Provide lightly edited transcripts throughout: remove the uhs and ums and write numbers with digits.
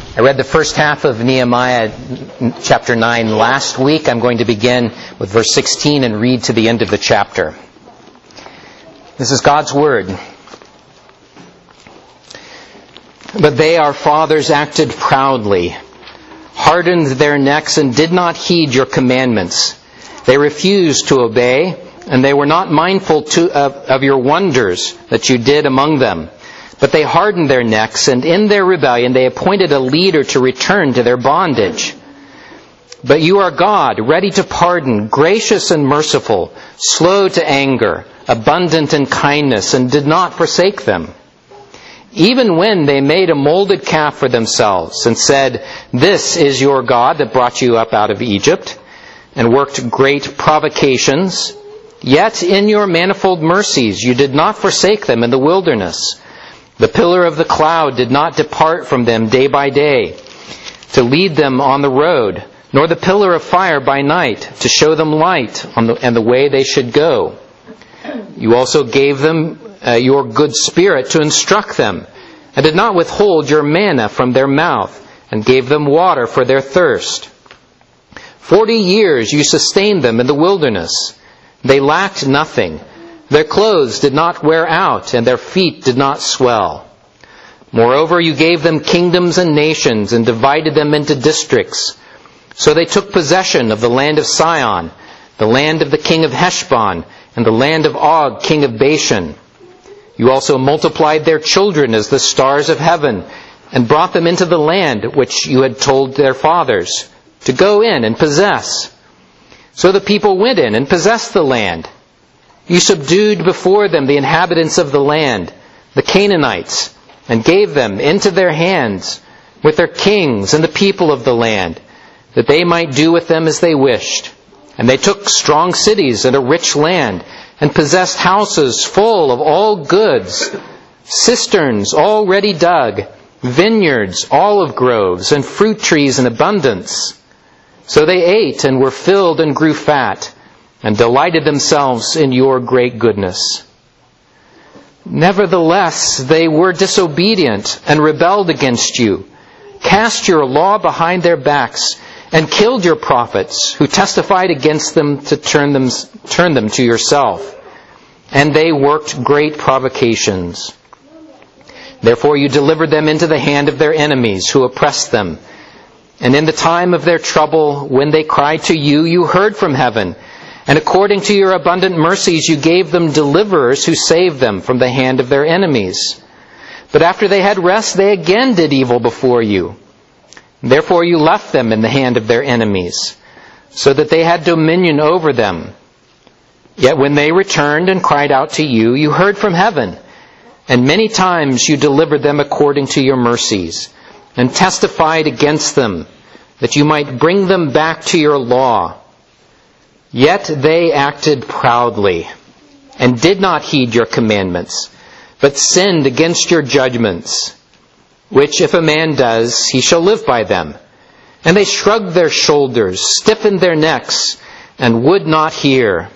I read the first half of Nehemiah chapter 9 last week. I'm going to begin with verse 16 and read to the end of the chapter. This is God's Word. But they, our fathers, acted proudly, hardened their necks, and did not heed your commandments. They refused to obey, and they were not mindful of your wonders that you did among them. But they hardened their necks, and in their rebellion they appointed a leader to return to their bondage. But you are God, ready to pardon, gracious and merciful, slow to anger, abundant in kindness, and did not forsake them. Even when they made a molded calf for themselves and said, "This is your God that brought you up out of Egypt," and worked great provocations, yet in your manifold mercies you did not forsake them in the wilderness. The pillar of the cloud did not depart from them day by day to lead them on the road, nor the pillar of fire by night to show them light and the way they should go. You also gave them your good spirit to instruct them, and did not withhold your manna from their mouth, and gave them water for their thirst. 40 years you sustained them in the wilderness. They lacked nothing. Their clothes did not wear out, and their feet did not swell. Moreover, you gave them kingdoms and nations, and divided them into districts. So they took possession of the land of Sihon, the land of the king of Heshbon, and the land of Og, king of Bashan. You also multiplied their children as the stars of heaven, and brought them into the land which you had told their fathers to go in and possess. So the people went in and possessed the land. You subdued before them the inhabitants of the land, the Canaanites, and gave them into their hands with their kings and the people of the land, that they might do with them as they wished. And they took strong cities and a rich land, and possessed houses full of all goods, cisterns already dug, vineyards, olive groves, and fruit trees in abundance. So they ate and were filled and grew fat, and delighted themselves in your great goodness. Nevertheless, they were disobedient and rebelled against you, cast your law behind their backs, and killed your prophets, who testified against them to turn them to yourself. And they worked great provocations. Therefore you delivered them into the hand of their enemies, who oppressed them. And in the time of their trouble, when they cried to you, you heard from heaven. And according to your abundant mercies, you gave them deliverers who saved them from the hand of their enemies. But after they had rest, they again did evil before you. Therefore you left them in the hand of their enemies, so that they had dominion over them. Yet when they returned and cried out to you, you heard from heaven. And many times you delivered them according to your mercies, and testified against them, that you might bring them back to your law. Yet they acted proudly, and did not heed your commandments, but sinned against your judgments, which if a man does, he shall live by them. And they shrugged their shoulders, stiffened their necks, and would not hear.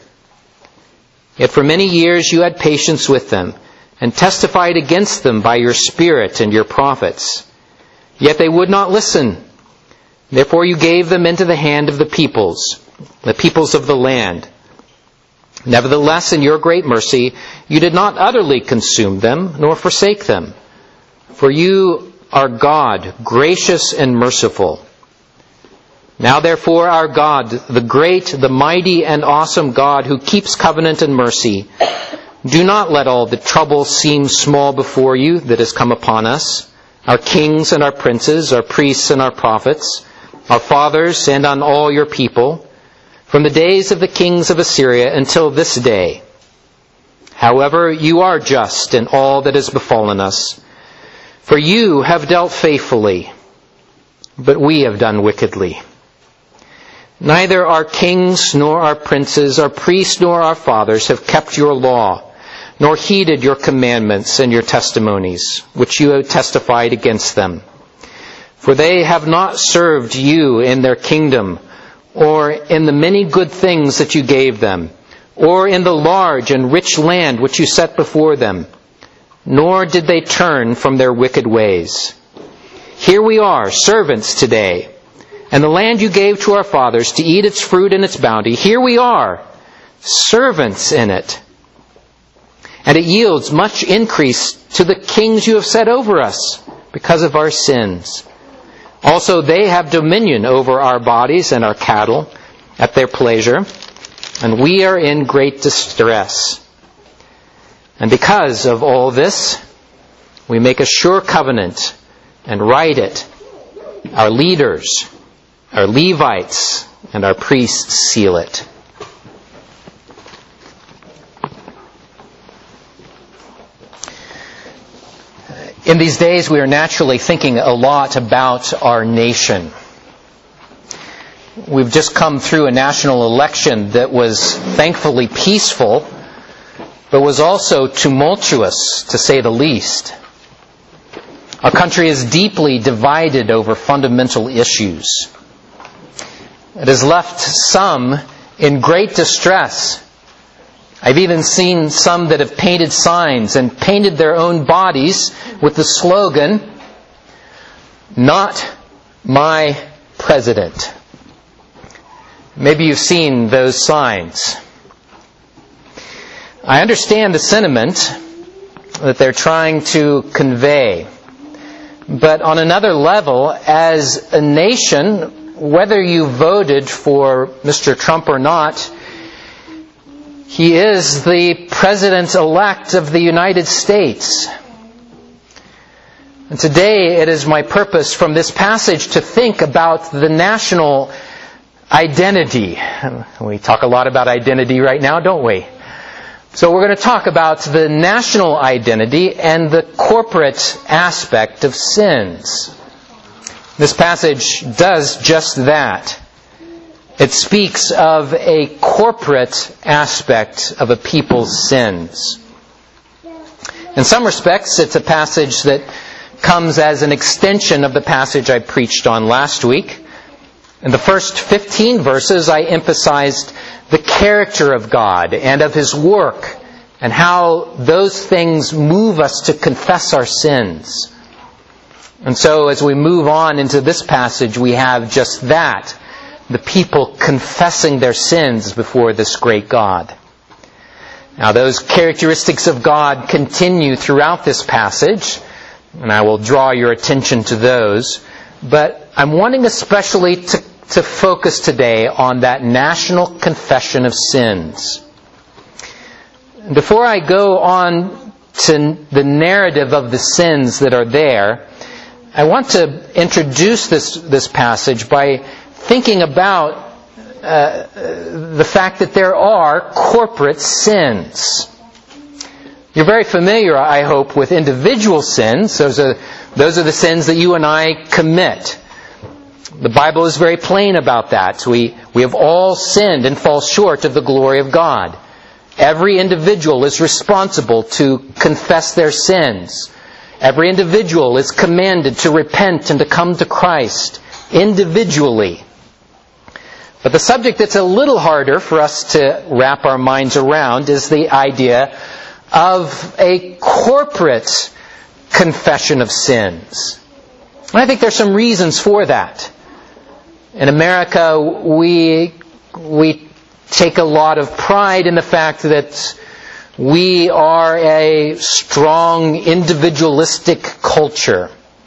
Yet for many years you had patience with them, and testified against them by your Spirit and your prophets. Yet they would not listen. Therefore you gave them into the hand of the peoples of the land. Nevertheless, in your great mercy, you did not utterly consume them, nor forsake them. For you are God, gracious and merciful. Now therefore, our God, the great, the mighty, and awesome God, who keeps covenant and mercy, do not let all the trouble seem small before you that has come upon us, our kings and our princes, our priests and our prophets, our fathers, and on all your people, from the days of the kings of Assyria until this day. However, you are just in all that has befallen us. For you have dealt faithfully, but we have done wickedly. Neither our kings, nor our princes, our priests, nor our fathers have kept your law, nor heeded your commandments and your testimonies, which you have testified against them. For they have not served you in their kingdom, or in the many good things that you gave them, or in the large and rich land which you set before them. Nor did they turn from their wicked ways. Here we are, servants today. And the land you gave to our fathers to eat its fruit and its bounty, here we are, servants in it. And it yields much increase to the kings you have set over us because of our sins. Also they have dominion over our bodies and our cattle at their pleasure, and we are in great distress. And because of all this, we make a sure covenant and write it. Our leaders, our Levites, and our priests seal it. In these days, we are naturally thinking a lot about our nation. We've just come through a national election that was thankfully peaceful, but was also tumultuous, to say the least. Our country is deeply divided over fundamental issues. It has left some in great distress. I've even seen some that have painted signs and painted their own bodies with the slogan, "Not my president." Maybe you've seen those signs. I understand the sentiment that they're trying to convey. But on another level, as a nation, whether you voted for Mr. Trump or not, he is the President-elect of the United States. And today it is my purpose from this passage to think about the national identity. We talk a lot about identity right now, don't we? So we're going to talk about the national identity and the corporate aspect of sins. This passage does just that. It speaks of a corporate aspect of a people's sins. In some respects, it's a passage that comes as an extension of the passage I preached on last week. In the first 15 verses, I emphasized the character of God and of His work and how those things move us to confess our sins. And so as we move on into this passage, we have just that. The people confessing their sins before this great God. Now those characteristics of God continue throughout this passage, and I will draw your attention to those. But I'm wanting especially to focus today on that national confession of sins. Before I go on to the narrative of the sins that are there, I want to introduce this passage by thinking about the fact that there are corporate sins. You're very familiar, I hope, with individual sins. Those are the sins that you and I commit. The Bible is very plain about that. We have all sinned and fall short of the glory of God. Every individual is responsible to confess their sins. Every individual is commanded to repent and to come to Christ individually. But the subject that's a little harder for us to wrap our minds around is the idea of a corporate confession of sins. And I think there's some reasons for that. In America, we take a lot of pride in the fact that we are a strong individualistic culture.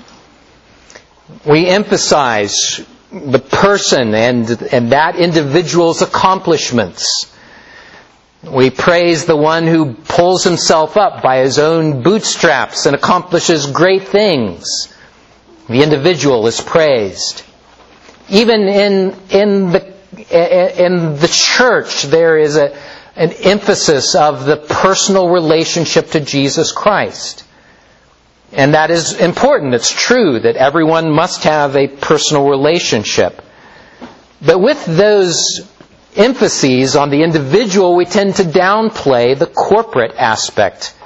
We emphasize the person and that individual's accomplishments. We praise the one who pulls himself up by his own bootstraps and accomplishes great things. The individual is praised. Even in the church, there is an emphasis of the personal relationship to Jesus Christ. And that is important. It's true that everyone must have a personal relationship. But with those emphases on the individual, we tend to downplay the corporate aspect.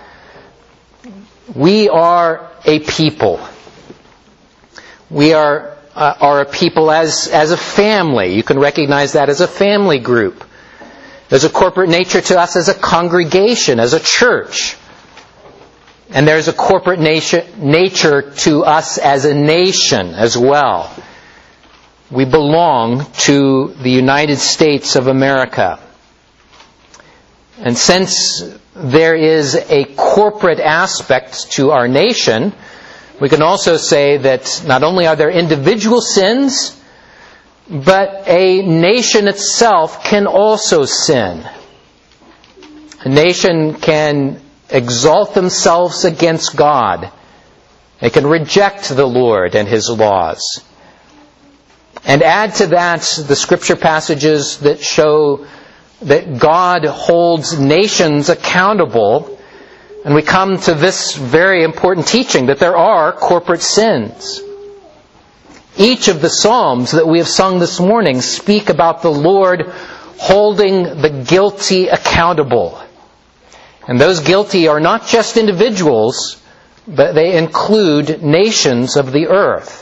We are a people. We are a people as a family. You can recognize that as a family group. There's a corporate nature to us as a congregation, as a church. And there's a corporate nature to us as a nation as well. We belong to the United States of America. And since there is a corporate aspect to our nation, we can also say that not only are there individual sins, but a nation itself can also sin. A nation can exalt themselves against God. They can reject the Lord and His laws. And add to that the Scripture passages that show that God holds nations accountable, and we come to this very important teaching that there are corporate sins. Each of the Psalms that we have sung this morning speak about the Lord holding the guilty accountable. And those guilty are not just individuals, but they include nations of the earth.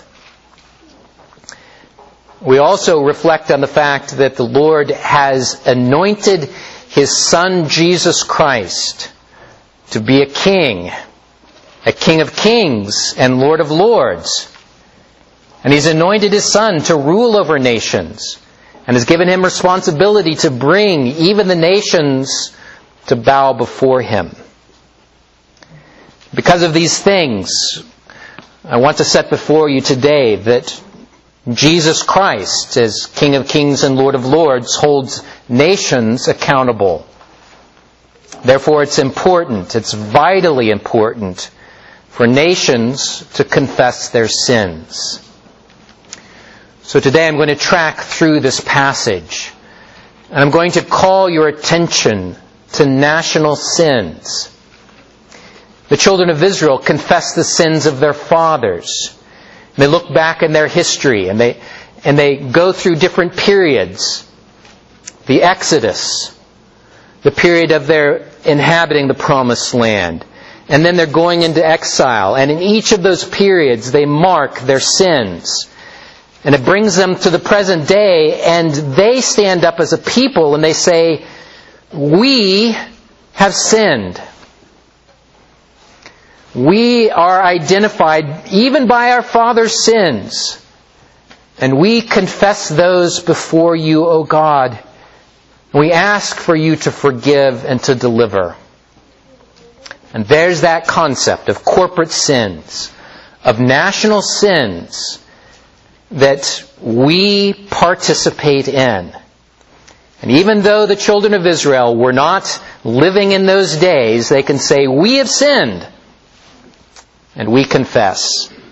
We also reflect on the fact that the Lord has anointed His Son Jesus Christ to be a King of kings and Lord of lords. And He's anointed His Son to rule over nations, and has given Him responsibility to bring even the nations to bow before Him. Because of these things, I want to set before you today that Jesus Christ, as King of kings and Lord of lords, holds nations accountable. Therefore, it's vitally important for nations to confess their sins. So today I'm going to track through this passage, and I'm going to call your attention to national sins. The children of Israel confess the sins of their fathers. They look back in their history, and they go through different periods. The Exodus, the period of their inhabiting the Promised Land, and then they're going into exile. And in each of those periods, they mark their sins. And it brings them to the present day, and they stand up as a people and they say, "We have sinned. We are identified even by our fathers' sins, and we confess those before you, O God. We ask for you to forgive and to deliver." And there's that concept of corporate sins, of national sins that we participate in. And even though the children of Israel were not living in those days, they can say, "We have sinned," and we confess.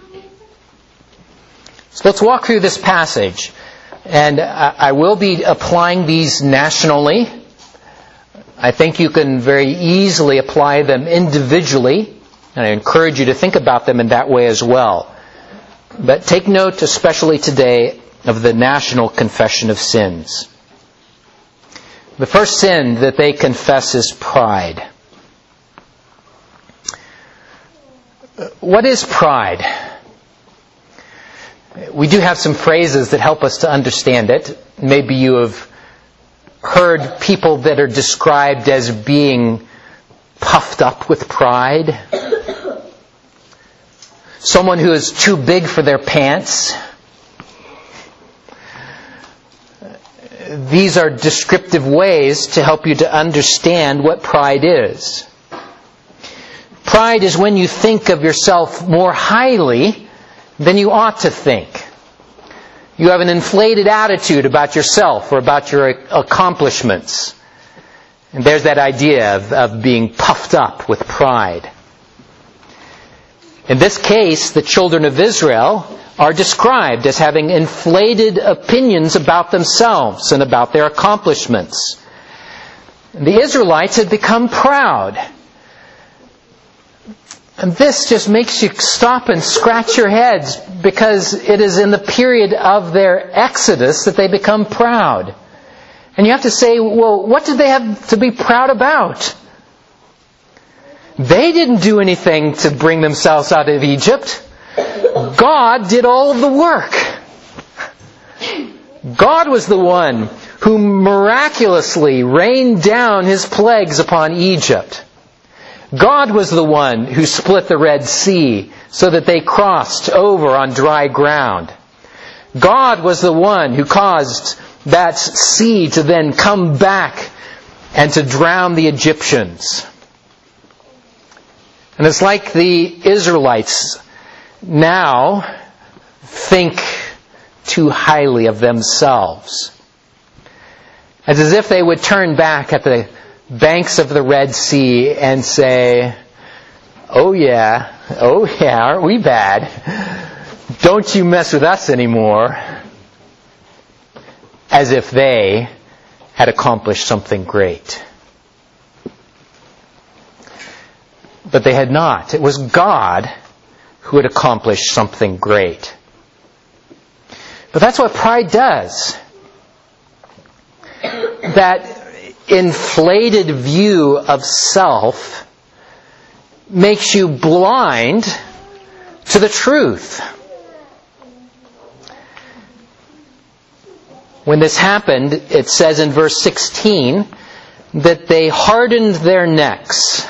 So let's walk through this passage. And I will be applying these nationally. I think you can very easily apply them individually. And I encourage you to think about them in that way as well. But take note, especially today, of the national confession of sins. The first sin that they confess is pride. What is pride? We do have some phrases that help us to understand it. Maybe you have heard people that are described as being puffed up with pride. Someone who is too big for their pants. These are descriptive ways to help you to understand what pride is. Pride is when you think of yourself more highly than you ought to think. You have an inflated attitude about yourself or about your accomplishments. And there's that idea of being puffed up with pride. In this case, the children of Israel are described as having inflated opinions about themselves and about their accomplishments. The Israelites had become proud. And this just makes you stop and scratch your heads, because it is in the period of their exodus that they become proud. And you have to say, well, what did they have to be proud about? They didn't do anything to bring themselves out of Egypt. God did all of the work. God was the one who miraculously rained down His plagues upon Egypt. God was the one who split the Red Sea so that they crossed over on dry ground. God was the one who caused that sea to then come back and to drown the Egyptians. And it's like the Israelites now think too highly of themselves. It's as if they would turn back at the banks of the Red Sea and say, oh yeah, aren't we bad? Don't you mess with us anymore. As if they had accomplished something great. But they had not. It was God who had accomplished something great. But that's what pride does. That inflated view of self makes you blind to the truth. When this happened, it says in verse 16 that they hardened their necks.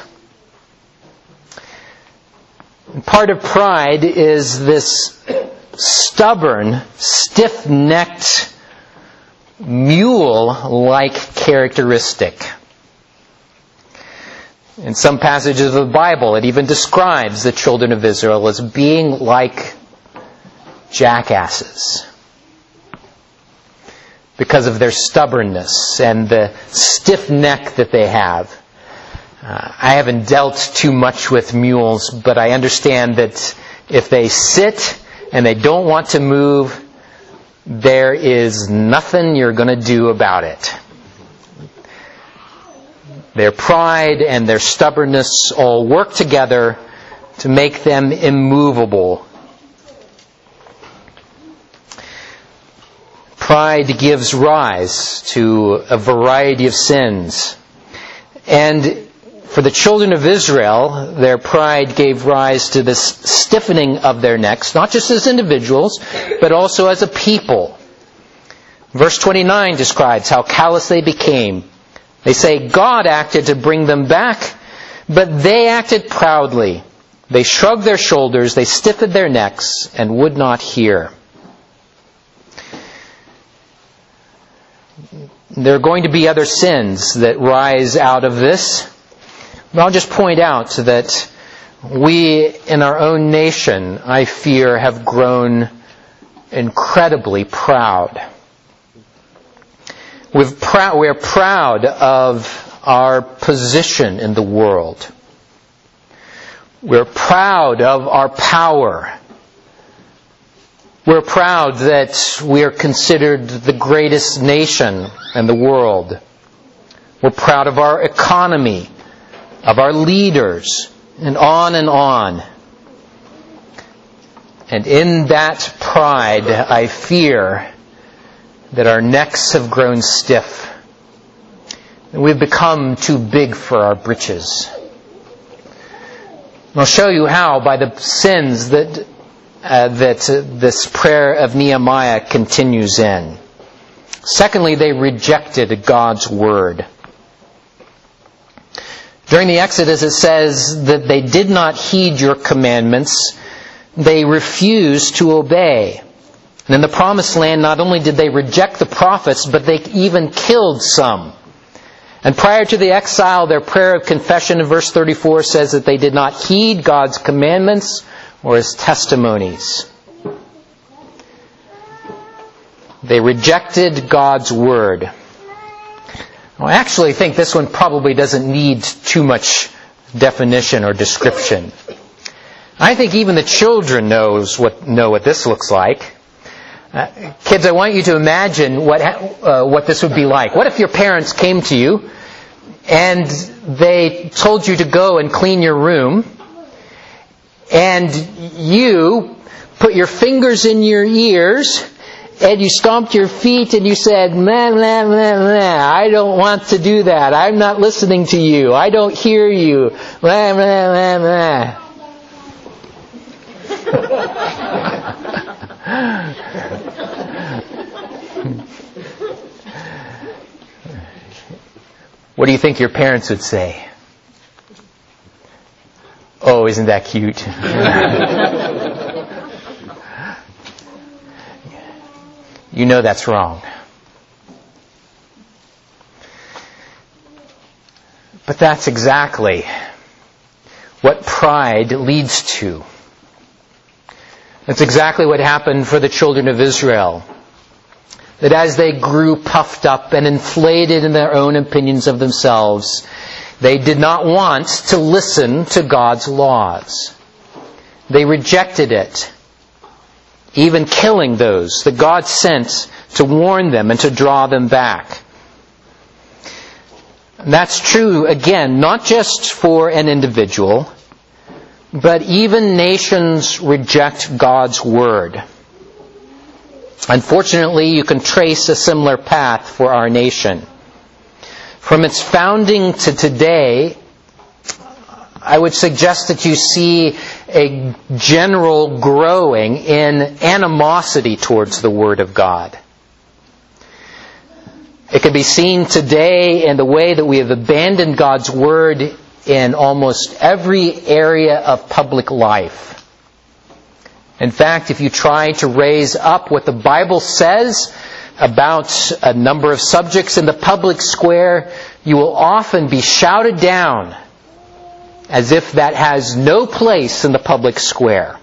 And part of pride is this stubborn, stiff-necked, mule-like characteristic. In some passages of the Bible, it even describes the children of Israel as being like jackasses because of their stubbornness and the stiff neck that they have. I haven't dealt too much with mules, but I understand that if they sit and they don't want to move, there is nothing you're going to do about it. Their pride and their stubbornness all work together to make them immovable. Pride gives rise to a variety of sins. And for the children of Israel, their pride gave rise to this stiffening of their necks, not just as individuals, but also as a people. Verse 29 describes how callous they became. They say God acted to bring them back, but they acted proudly. They shrugged their shoulders, they stiffened their necks, and would not hear. There are going to be other sins that rise out of this. But I'll just point out that we in our own nation, I fear, have grown incredibly proud. We're proud of our position in the world. We're proud of our power. We're proud that we are considered the greatest nation in the world. We're proud of our economy, of our leaders, and on and on. And in that pride, I fear that our necks have grown stiff. And we've become too big for our britches. I'll show you how by the sins that this prayer of Nehemiah continues in. Secondly, they rejected God's word. During the Exodus, it says that they did not heed your commandments. They refused to obey. And in the Promised Land, not only did they reject the prophets, but they even killed some. And prior to the exile, their prayer of confession in verse 34 says that they did not heed God's commandments or His testimonies. They rejected God's word. Well, I actually think this one probably doesn't need too much definition or description. I think even the children know what this looks like. Kids, I want you to imagine what this would be like. What if your parents came to you and they told you to go and clean your room, and you put your fingers in your ears and you stomped your feet and you said, "Meh, meh, meh, meh. I don't want to do that. I'm not listening to you. I don't hear you. Meh, meh, meh, meh." What do you think your parents would say? Oh, isn't that cute? You know that's wrong. But that's exactly what pride leads to. That's exactly what happened for the children of Israel. That as they grew puffed up and inflated in their own opinions of themselves, they did not want to listen to God's laws. They rejected it, even killing those that God sent to warn them and to draw them back. And that's true, again, not just for an individual, but even nations reject God's Word. Unfortunately, you can trace a similar path for our nation. From its founding to today, I would suggest that you see a general growing in animosity towards the Word of God. It can be seen today in the way that we have abandoned God's Word in almost every area of public life. In fact, if you try to raise up what the Bible says about a number of subjects in the public square, you will often be shouted down as if that has no place in the public square.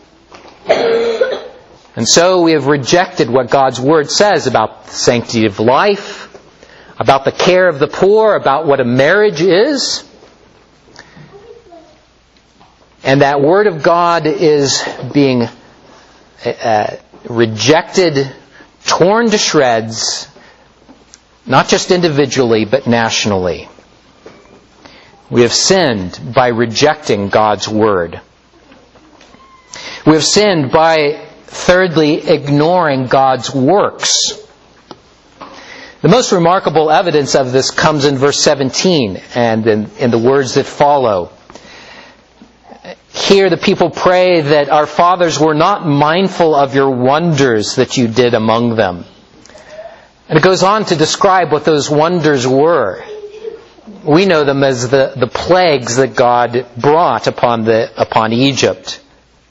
And so we have rejected what God's Word says about the sanctity of life, about the care of the poor, about what a marriage is. And that Word of God is being rejected, torn to shreds, not just individually, but nationally. We have sinned by rejecting God's Word. We have sinned by, thirdly, ignoring God's works. The most remarkable evidence of this comes in verse 17 and in the words that follow. Here the people pray that our fathers were not mindful of your wonders that you did among them. And it goes on to describe what those wonders were. We know them as the plagues that God brought upon Egypt.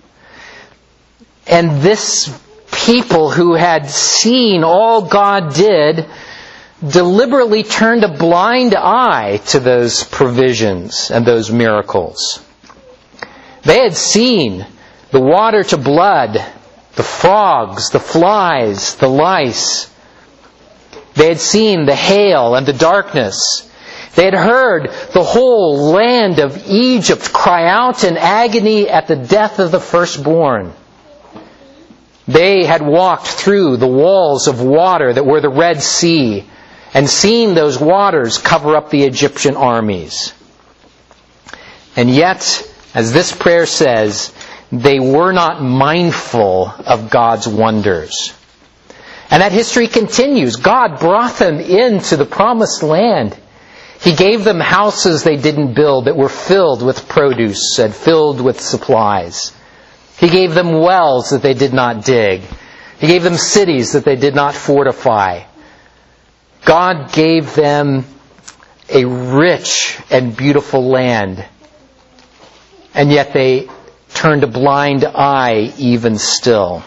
And this people who had seen all God did deliberately turned a blind eye to those provisions and those miracles. They had seen the water to blood, the frogs, the flies, the lice. They had seen the hail and the darkness. They had heard the whole land of Egypt cry out in agony at the death of the firstborn. They had walked through the walls of water that were the Red Sea and seen those waters cover up the Egyptian armies. And yet, as this prayer says, they were not mindful of God's wonders. And that history continues. God brought them into the promised land. He gave them houses they didn't build that were filled with produce and filled with supplies. He gave them wells that they did not dig. He gave them cities that they did not fortify. God gave them a rich and beautiful land. And yet they turned a blind eye even still.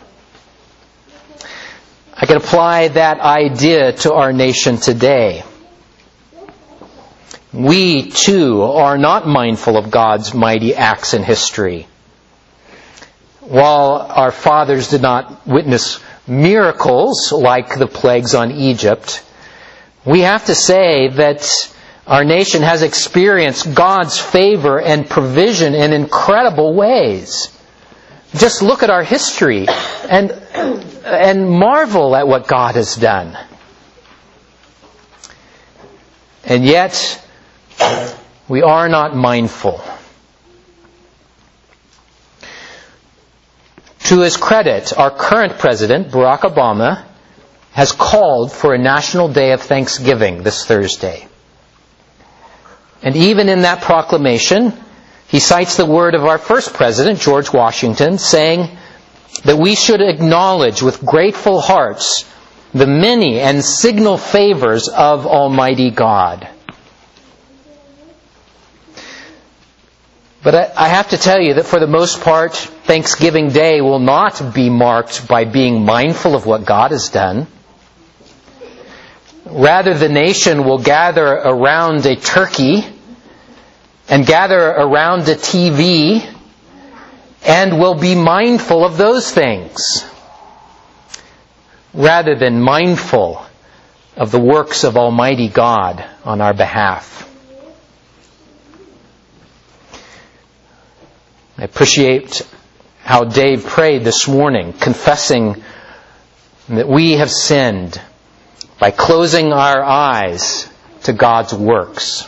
I can apply that idea to our nation today. We, too, are not mindful of God's mighty acts in history. While our fathers did not witness miracles like the plagues on Egypt, we have to say that our nation has experienced God's favor and provision in incredible ways. Just look at our history and marvel at what God has done. And yet, we are not mindful. To his credit, our current president, Barack Obama, has called for a national day of thanksgiving this Thursday. And even in that proclamation, he cites the word of our first president, George Washington, saying that we should acknowledge with grateful hearts the many and signal favors of Almighty God. But I have to tell you that for the most part, Thanksgiving Day will not be marked by being mindful of what God has done. Rather, the nation will gather around a turkey and gather around a TV and will be mindful of those things, rather than mindful of the works of Almighty God on our behalf. I appreciate how Dave prayed this morning, confessing that we have sinned by closing our eyes to God's works.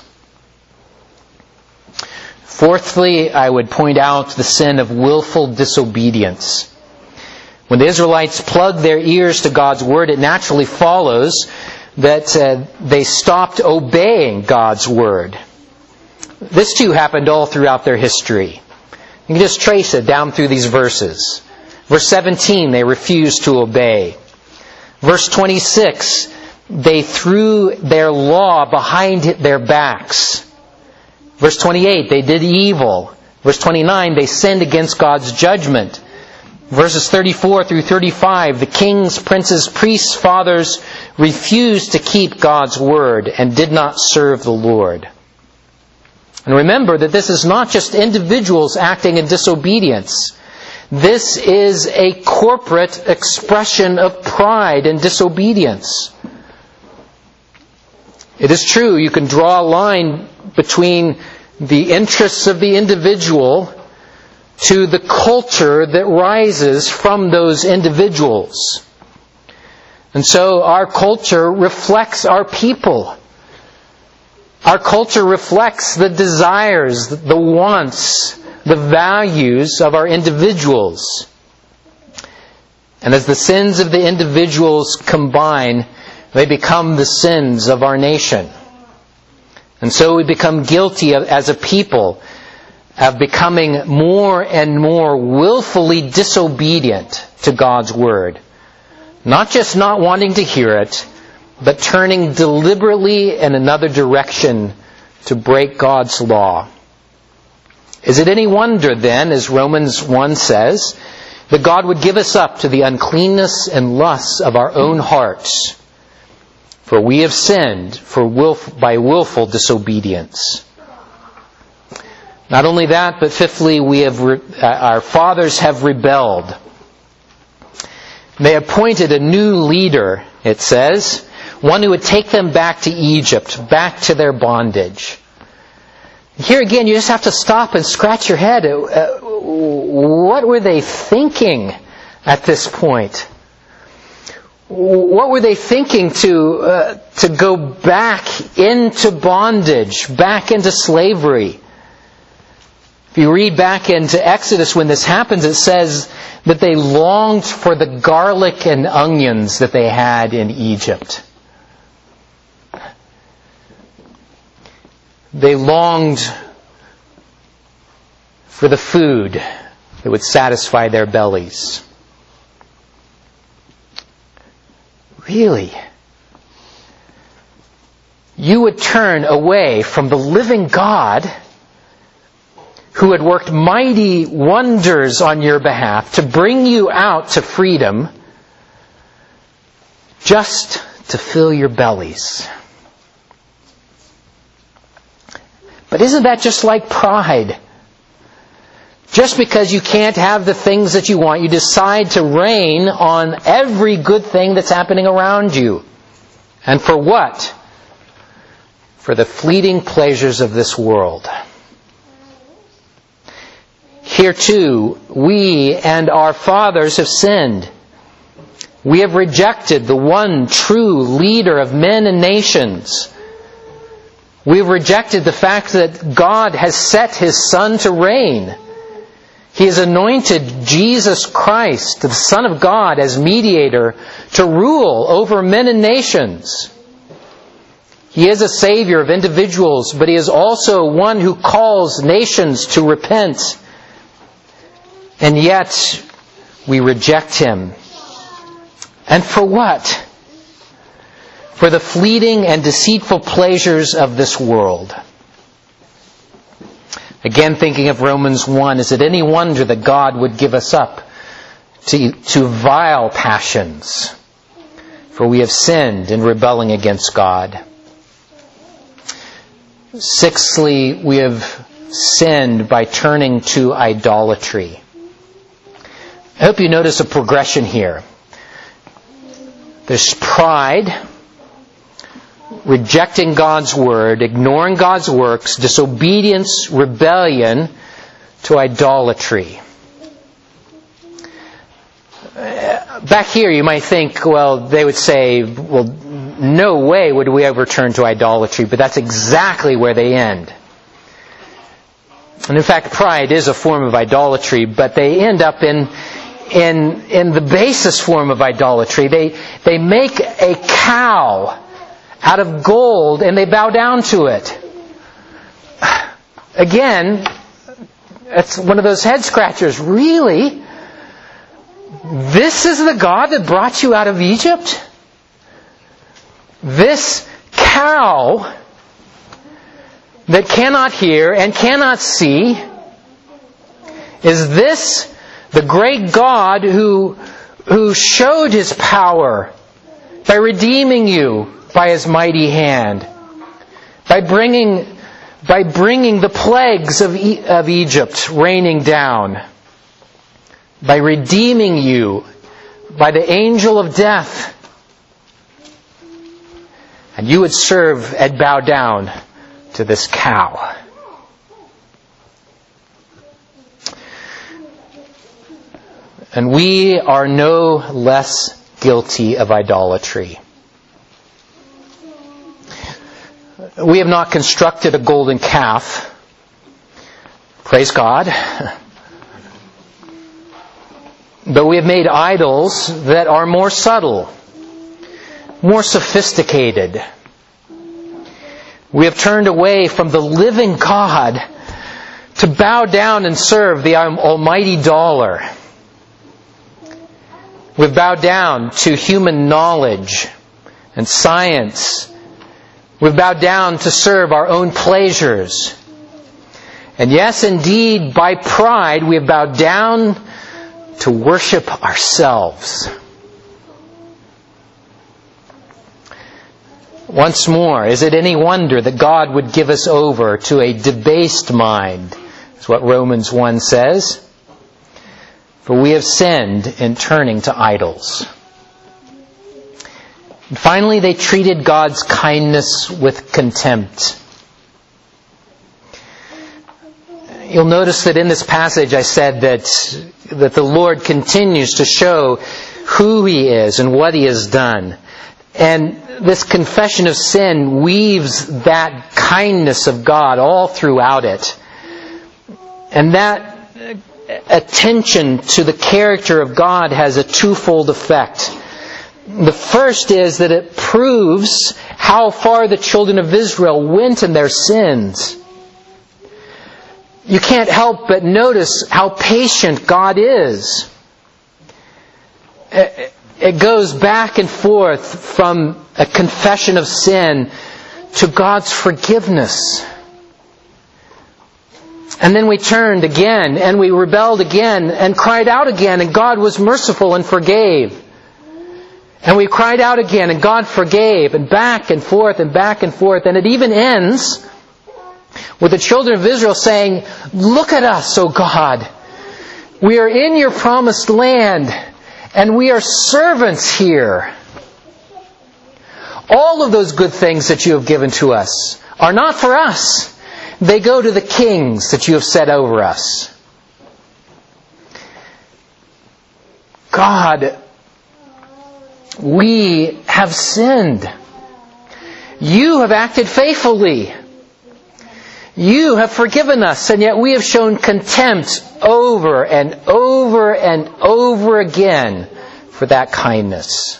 Fourthly, I would point out the sin of willful disobedience. When the Israelites plugged their ears to God's Word, it naturally follows that they stopped obeying God's Word. This too happened all throughout their history. You can just trace it down through these verses. Verse 17, they refused to obey. Verse 26, they threw their law behind their backs. Verse 28, they did evil. Verse 29, they sinned against God's judgment. Verses 34 through 35, the kings, princes, priests, fathers refused to keep God's word and did not serve the Lord. And remember that this is not just individuals acting in disobedience. This is a corporate expression of pride and disobedience. It is true, you can draw a line between the interests of the individual to the culture that rises from those individuals. And so our culture reflects our people. Our culture reflects the desires, the wants, the values of our individuals. And as the sins of the individuals combine, they become the sins of our nation. And so we become guilty as a people of becoming more and more willfully disobedient to God's Word. Not just not wanting to hear it, but turning deliberately in another direction to break God's law. Is it any wonder then, as Romans 1 says, that God would give us up to the uncleanness and lusts of our own hearts? For we have sinned by willful disobedience. Not only that, but fifthly, our fathers have rebelled. They appointed a new leader, it says, one who would take them back to Egypt, back to their bondage. Here again, you just have to stop and scratch your head. What were they thinking at this point? What were they thinking to go back into bondage, back into slavery? If you read back into Exodus when this happens, it says that they longed for the garlic and onions that they had in Egypt. They longed for the food that would satisfy their bellies. Really? You would turn away from the living God who had worked mighty wonders on your behalf to bring you out to freedom just to fill your bellies. But isn't that just like pride? Just because you can't have the things that you want, you decide to reign on every good thing that's happening around you. And for what? For the fleeting pleasures of this world. Here too, we and our fathers have sinned. We have rejected the one true leader of men and nations. We have rejected the fact that God has set His Son to reign. He has anointed Jesus Christ, the Son of God, as mediator to rule over men and nations. He is a Savior of individuals, but He is also one who calls nations to repent. And yet, we reject Him. And for what? For the fleeting and deceitful pleasures of this world. Again, thinking of Romans 1, is it any wonder that God would give us up to vile passions? For we have sinned in rebelling against God. Sixthly, we have sinned by turning to idolatry. I hope you notice a progression here. There's pride, rejecting God's word, ignoring God's works, disobedience, rebellion, to idolatry. Back here you might think, well, they would say, well, no way would we ever turn to idolatry, but that's exactly where they end. And in fact, pride is a form of idolatry, but they end up in the basis form of idolatry. They make a cow out of gold and they bow down to it. Again, it's one of those head scratchers. Really? This is the God that brought you out of Egypt? This cow that cannot hear and cannot see, is this the great God who showed His power by redeeming you by His mighty hand, by bringing the plagues of Egypt raining down, by redeeming you by the angel of death, and you would serve and bow down to this cow? And we are no less guilty of idolatry. We have not constructed a golden calf. Praise God. But we have made idols that are more subtle, more sophisticated. We have turned away from the living God to bow down and serve the almighty dollar. We've bowed down to human knowledge and science. We've bowed down to serve our own pleasures. And yes, indeed, by pride, we have bowed down to worship ourselves. Once more, is it any wonder that God would give us over to a debased mind? That's what Romans 1 says. For we have sinned in turning to idols. And finally, they treated God's kindness with contempt. You'll notice that in this passage I said that the Lord continues to show who He is and what He has done. And this confession of sin weaves that kindness of God all throughout it. And that attention to the character of God has a twofold effect. The first is that it proves how far the children of Israel went in their sins. You can't help but notice how patient God is. It goes back and forth from a confession of sin to God's forgiveness. And then we turned again, and we rebelled again, and cried out again, and God was merciful and forgave. And we cried out again, and God forgave, and back and forth, and back and forth. And it even ends with the children of Israel saying, "Look at us, O God. We are in your promised land, and we are servants here. All of those good things that you have given to us are not for us. They go to the kings that you have set over us." God, we have sinned. You have acted faithfully. You have forgiven us, and yet we have shown contempt over and over and over again for that kindness.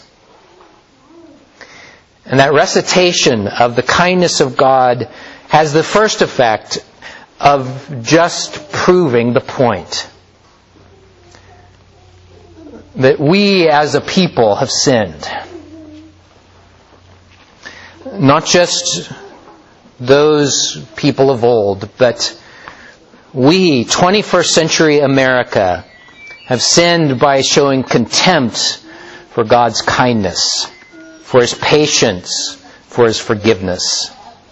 And that recitation of the kindness of God has the first effect of just proving the point. That we as a people have sinned. Not just those people of old, but We, 21st century America, have sinned by showing contempt for God's kindness, for His patience, for His forgiveness.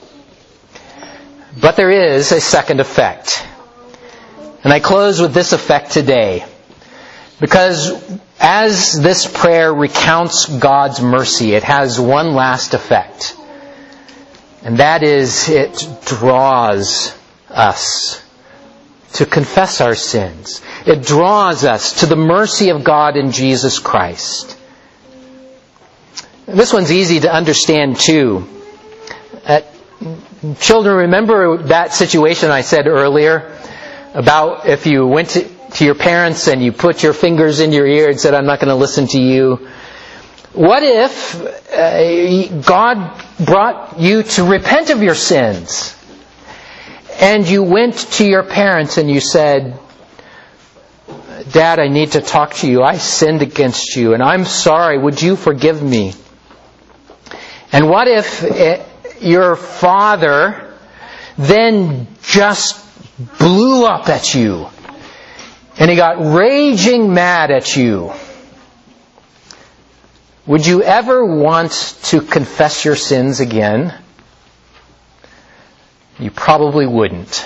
But there is a second effect. And I close with this effect today. Because as this prayer recounts God's mercy, it has one last effect. And that is, it draws us to confess our sins. It draws us to the mercy of God in Jesus Christ. This one's easy to understand too. Children, remember that situation I said earlier about if you went to your parents and you put your fingers in your ear and said, I'm not going to listen to you. What if God brought you to repent of your sins? And you went to your parents and you said, Dad, I need to talk to you. I sinned against you and I'm sorry. Would you forgive me? And what if your father then just blew up at you and he got raging mad at you? Would you ever want to confess your sins again? You probably wouldn't.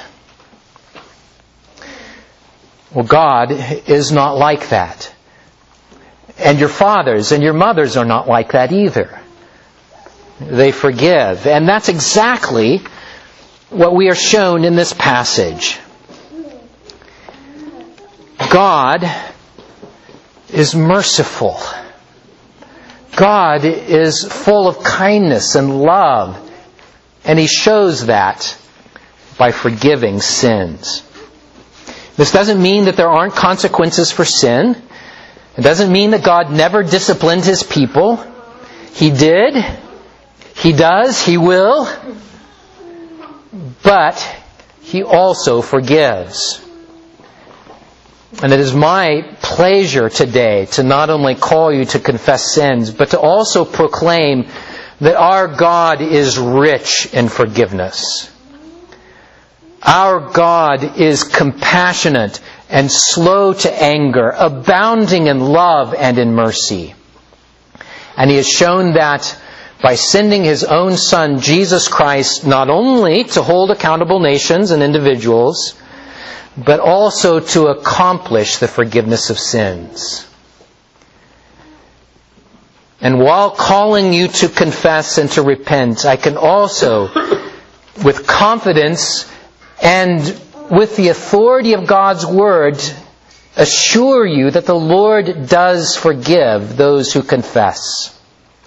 Well, God is not like that. And your fathers and your mothers are not like that either. They forgive. And that's exactly what we are shown in this passage. God is merciful. God is full of kindness and love. And He shows that by forgiving sins. This doesn't mean that there aren't consequences for sin. It doesn't mean that God never disciplined His people. He did. He does. He will. But He also forgives. And it is my pleasure today to not only call you to confess sins, but to also proclaim that our God is rich in forgiveness. Our God is compassionate and slow to anger, abounding in love and in mercy. And He has shown that by sending His own Son, Jesus Christ, not only to hold accountable nations and individuals, but also to accomplish the forgiveness of sins. And while calling you to confess and to repent, I can also, with confidence and with the authority of God's Word, assure you that the Lord does forgive those who confess.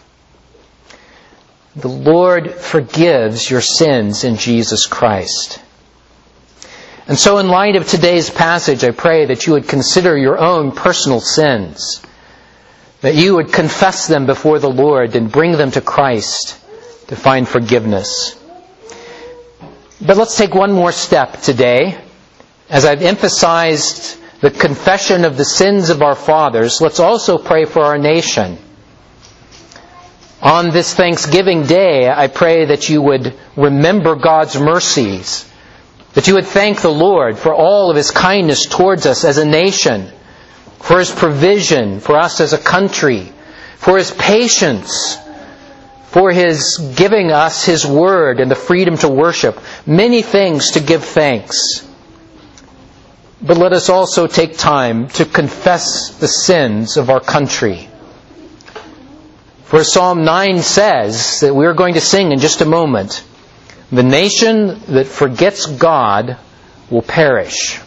The Lord forgives your sins in Jesus Christ. And so in light of today's passage, I pray that you would consider your own personal sins, that you would confess them before the Lord and bring them to Christ to find forgiveness. But let's take one more step today. As I've emphasized the confession of the sins of our fathers, let's also pray for our nation. On this Thanksgiving Day, I pray that you would remember God's mercies, that you would thank the Lord for all of His kindness towards us as a nation, for His provision for us as a country, for His patience, for His giving us His Word and the freedom to worship. Many things to give thanks. But let us also take time to confess the sins of our country. For Psalm 9 says, that we are going to sing in just a moment, the nation that forgets God will perish.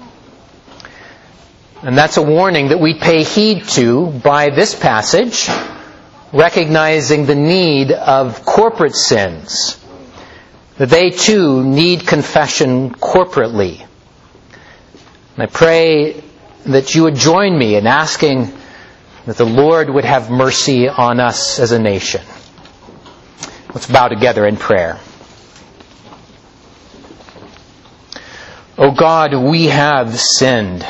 And that's a warning that we pay heed to by this passage, recognizing the need of corporate sins, that they too need confession corporately. And I pray that you would join me in asking that the Lord would have mercy on us as a nation. Let's bow together in prayer. O God, we have sinned.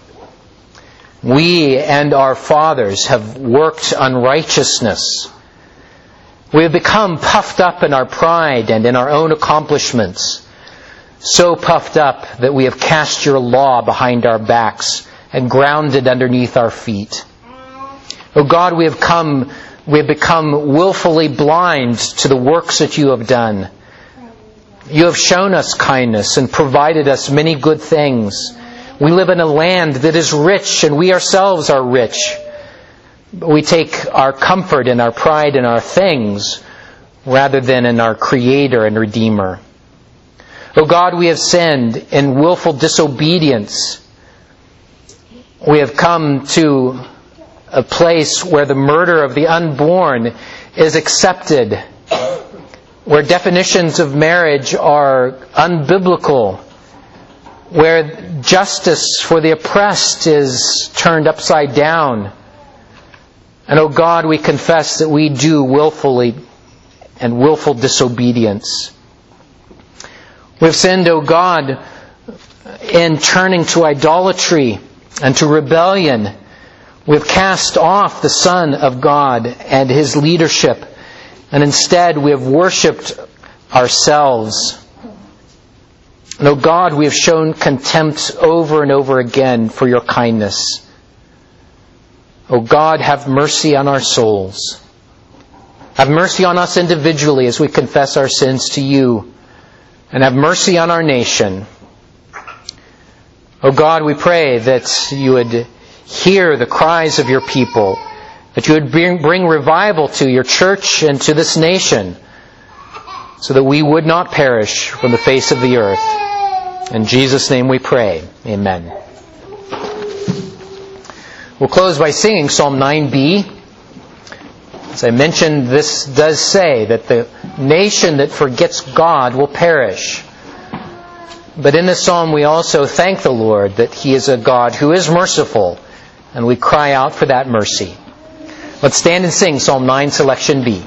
We and our fathers have worked unrighteousness. We have become puffed up in our pride and in our own accomplishments, so puffed up that we have cast your law behind our backs and ground it underneath our feet. O God, we have become willfully blind to the works that you have done. You have shown us kindness and provided us many good things. We live in a land that is rich, and we ourselves are rich. But we take our comfort and our pride in our things rather than in our Creator and Redeemer. O God, we have sinned in willful disobedience. We have come to a place where the murder of the unborn is accepted, where definitions of marriage are unbiblical, where justice for the oppressed is turned upside down. And, O God, we confess that we do willfully and willful disobedience. We've sinned, O God, in turning to idolatry and to rebellion. We've cast off the Son of God and His leadership, and instead we have worshipped ourselves. And, O God, we have shown contempt over and over again for your kindness. O God, have mercy on our souls. Have mercy on us individually as we confess our sins to you. And have mercy on our nation. O God, we pray that you would hear the cries of your people, that you would bring revival to your church and to this nation, so that we would not perish from the face of the earth. In Jesus' name we pray. Amen. We'll close by singing Psalm 9b. As I mentioned, this does say that the nation that forgets God will perish. But in this psalm we also thank the Lord that He is a God who is merciful, and we cry out for that mercy. Let's stand and sing Psalm 9, selection B.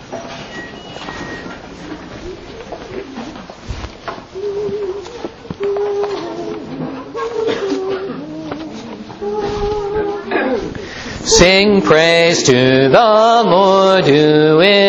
Sing praise to the Lord who is